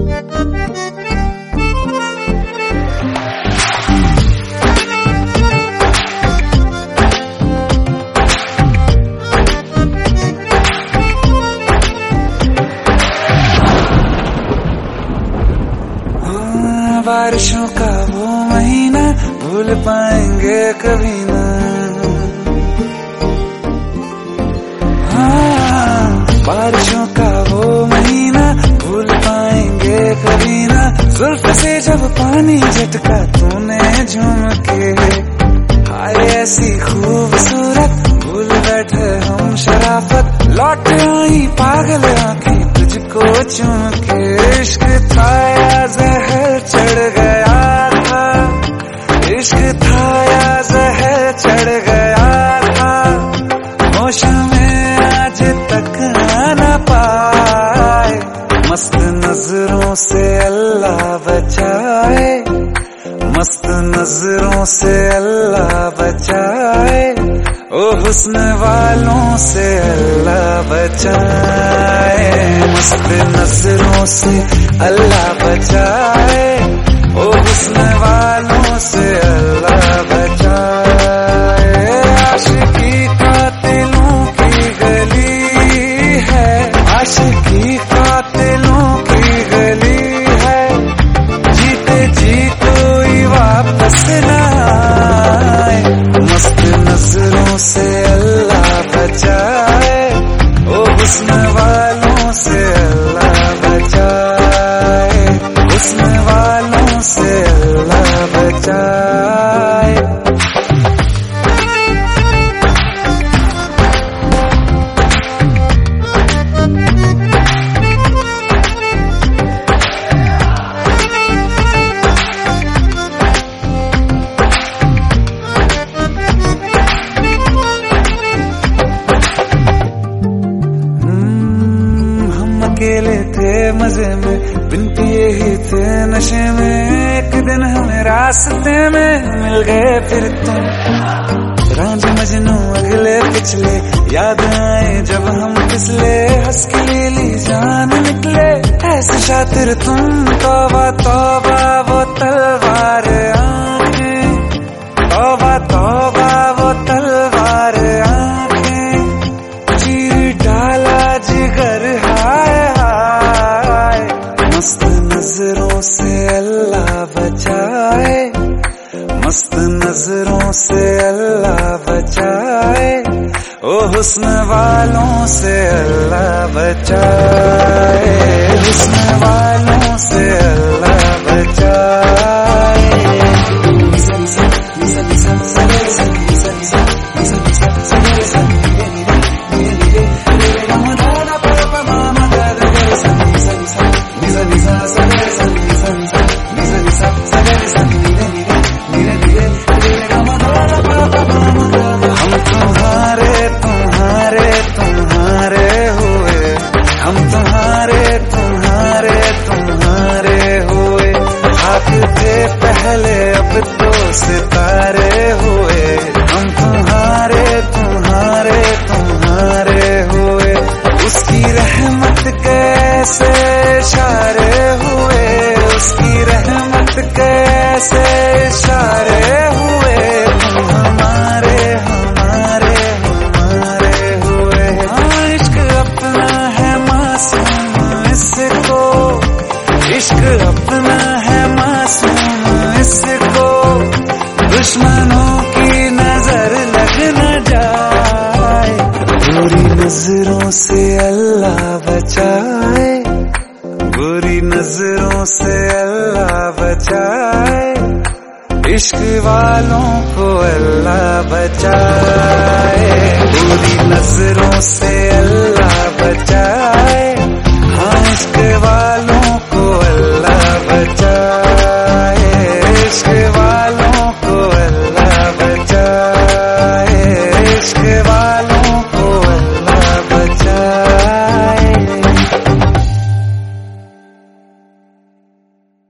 बारिशों का वो महीना भूल पाएंगे कभी ना। हाँ, बारिशों का वो महीना भूल पाएंगे कभी ना। जुल्फ से जब पानी झटका तूने झूम के, हाय ऐसी खूबसूरत भूल बैठे हम शराफत। लौट आई पागल आंखें तुझको चूम के। इश्क था या जहर चढ़ गया था, इश्क था या जहर चढ़ गया था। होश में आज तक न पाए, मस्त नजरों से अल्लाह बचाए, मस्त नजरों से अल्लाह बचाए। ओ हुस्न वालों से अल्लाह बचाए, मस्त नजरों से अल्लाह बचाए। ओ हुस्न वालों से अल्लाह बचाए। आशिकी कातिलों की गली है, आशिकी कातिलों की गली है। जीते जी कोई वापस न आए, मस्त नजरों से अल्लाह बचाए। ओ हुस्न वालों से अल्लाह बचाए, हुस्न वालों से अल्लाह बचाए। अकेले थे मजे में, बिन पिए ही थे नशे में। एक दिन हमें रास्ते में मिल गए फिर तुम, रांझे मजनू अगले पिछले। याद आए जब हम फिसले, हंस के लीली जान निकले। ऐसे शातिर तुम, तौबा तौबा वो तलवार आंखें, तौबा तौबा वो तलवार आंखें। चीर डाला जिगर हाय हाय, मस्त नजरों से अल्लाह बचाए, मस्त नजरों से अल्लाह बचाए। ओ हुस्न वालों से अल्लाह बचाए, हुस्न वालों से अल्लाह बचाए। हम तुम्हारे तुम्हारे तुम्हारे हुए, थे पहले अब तो सितारे हुए। हम तुम्हारे तुम्हारे तुम्हारे हुए, उसकी रहमत कैसे इशारे हुए, उसकी रहमत कैसे इशारे हुए। तुम हमारे हमारे हमारे हुए। हाँ, इश्क अपना है मासूम इसको, इश्क अपना है मासूम इसको। दुश्मनों की नजर लग न जाए, बुरी नजरों से अल्लाह बचाए, बुरी नजरों से अल्लाह बचाए। इश्क वालों को अल्लाह बचाए, बुरी नजरों से अल्लाह बचाए।